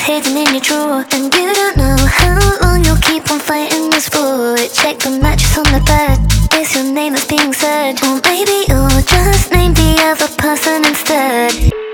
hidden in your drawer, and you don't know how long you'll keep on fighting this for. Check the mattress on the bed, is your name that's being said? Or maybe you'll just name the other person instead.